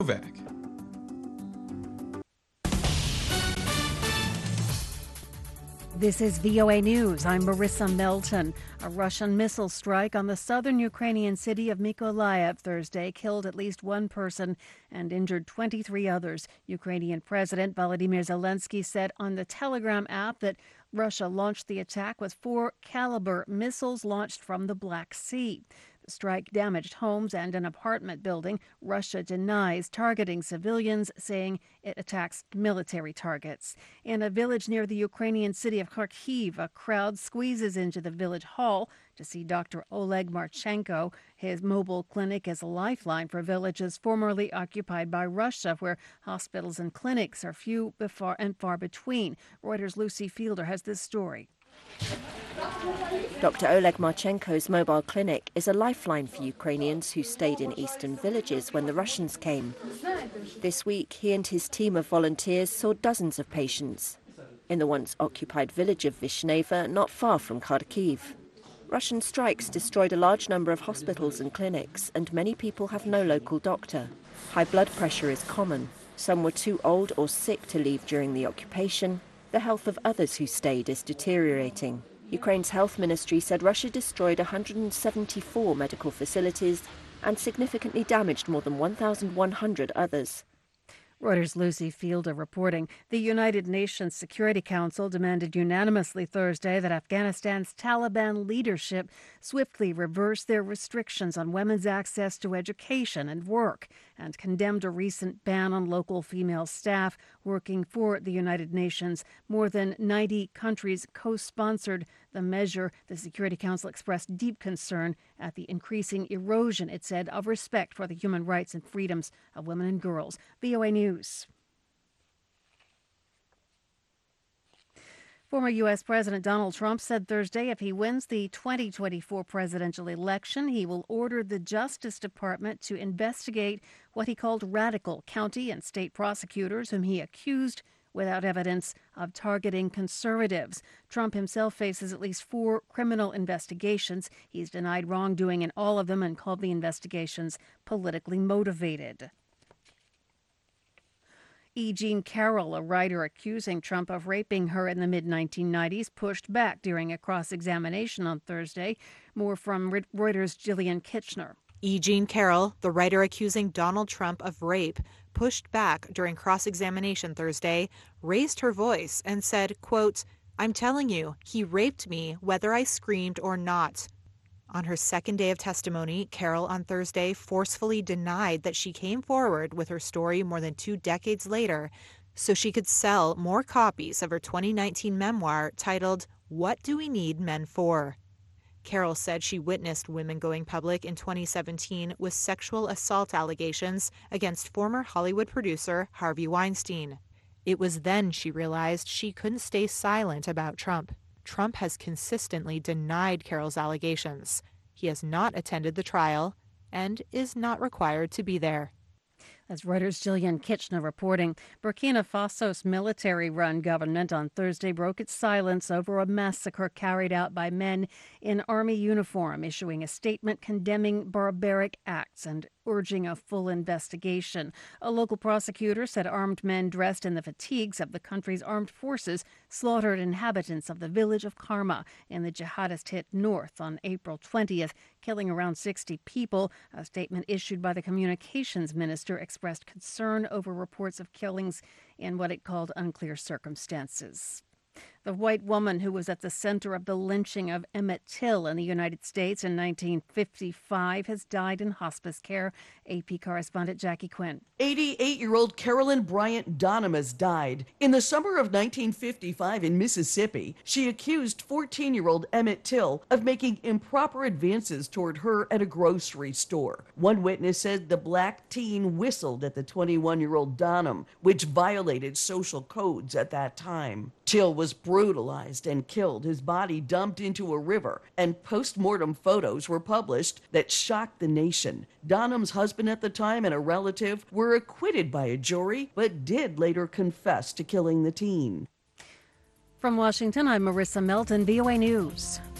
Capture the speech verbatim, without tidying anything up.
Novak. This is V O A News. I'm Marissa Melton. A Russian missile strike on the southern Ukrainian city of Mykolaiv Thursday killed at least one person and injured twenty-three others. Ukrainian President Volodymyr Zelensky said on the Telegram app that Russia launched the attack with four Caliber missiles launched from the Black Sea. The strike damaged homes and an apartment building. Russia denies targeting civilians, saying it attacks military targets. In a village near the Ukrainian city of Kharkiv, a crowd squeezes into the village hall to see Doctor Oleg Marchenko. His mobile clinic is a lifeline for villages formerly occupied by Russia, where hospitals and clinics are few and far between. Reuters' Lucy Fielder has this story. Doctor Oleg Marchenko's mobile clinic is a lifeline for Ukrainians who stayed in eastern villages when the Russians came. This week, he and his team of volunteers saw dozens of patients in the once occupied village of Vishneva, not far from Kharkiv. Russian strikes destroyed a large number of hospitals and clinics, and many people have no local doctor. High blood pressure is common. Some were too old or sick to leave during the occupation. The health of others who stayed is deteriorating. Ukraine's health ministry said Russia destroyed one hundred seventy-four medical facilities and significantly damaged more than one thousand one hundred others. Reuters' Lucy Fielder reporting. The United Nations Security Council demanded unanimously Thursday that Afghanistan's Taliban leadership swiftly reverse their restrictions on women's access to education and work, and condemned a recent ban on local female staff working for the United Nations. More than ninety countries co-sponsored the measure. The Security Council expressed deep concern at the increasing erosion, it said, of respect for the human rights and freedoms of women and girls. V O A News. Former U S. President Donald Trump said Thursday if he wins the twenty twenty-four presidential election, he will order the Justice Department to investigate what he called radical county and state prosecutors whom he accused without evidence of targeting conservatives. Trump himself faces at least four criminal investigations. He's denied wrongdoing in all of them and called the investigations politically motivated. E. Jean Carroll, a writer accusing Trump of raping her in the mid nineteen nineties, pushed back during a cross-examination on Thursday. More from Reuters' Gillian Kitchener. E. Jean Carroll, the writer accusing Donald Trump of rape, pushed back during cross-examination Thursday, raised her voice and said, quote, "I'm telling you, he raped me whether I screamed or not." On her second day of testimony, Carroll on Thursday forcefully denied that she came forward with her story more than two decades later so she could sell more copies of her twenty nineteen memoir titled, "What Do We Need Men For?" Carroll said she witnessed women going public in twenty seventeen with sexual assault allegations against former Hollywood producer Harvey Weinstein. It was then she realized she couldn't stay silent about Trump. Trump has consistently denied Carroll's allegations. He has not attended the trial and is not required to be there. As Reuters' Gillian Kitchener reporting, Burkina Faso's military-run government on Thursday broke its silence over a massacre carried out by men in army uniform, issuing a statement condemning barbaric acts and urging a full investigation. A local prosecutor said armed men dressed in the fatigues of the country's armed forces slaughtered inhabitants of the village of Karma in the jihadist-hit north on April twentieth, killing around sixty people. A statement issued by the communications minister expressed concern over reports of killings in what it called unclear circumstances. The white woman who was at the center of the lynching of Emmett Till in the United States in nineteen fifty-five has died in hospice care. A P correspondent Jackie Quinn. eighty-eight-year-old Carolyn Bryant Donham has died. In the summer of nineteen fifty-five in Mississippi, she accused fourteen-year-old Emmett Till of making improper advances toward her at a grocery store. One witness said the black teen whistled at the twenty-one-year-old Donham, which violated social codes at that time. Till was brutalized and killed, his body dumped into a river, and post-mortem photos were published that shocked the nation. Donham's husband at the time and a relative were acquitted by a jury, but did later confess to killing the teen. From Washington, I'm Marissa Melton, V O A News.